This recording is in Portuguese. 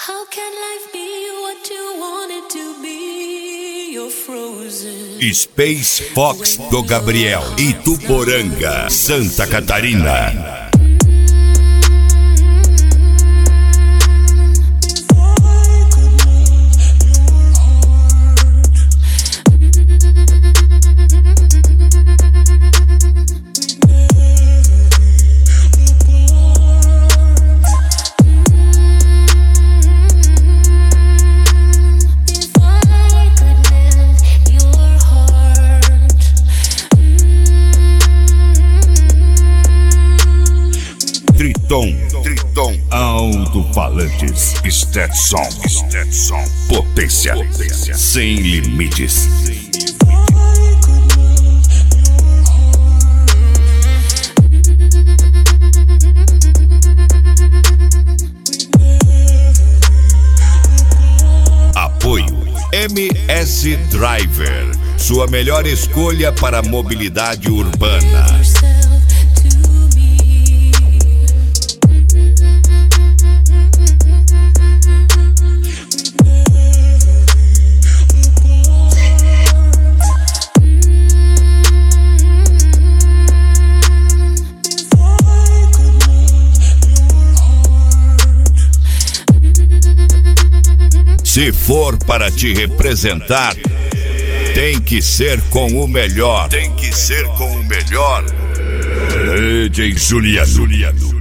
How can life be what you want it to be? You're frozen. Space Fox do Gabriel, Ituporanga, Santa Catarina. Triton, alto-falantes, Stetson, potência, sem limites. Apoio MS Driver, sua melhor escolha para mobilidade urbana. Se for para te representar, tem que ser com o melhor. DJ Juliano.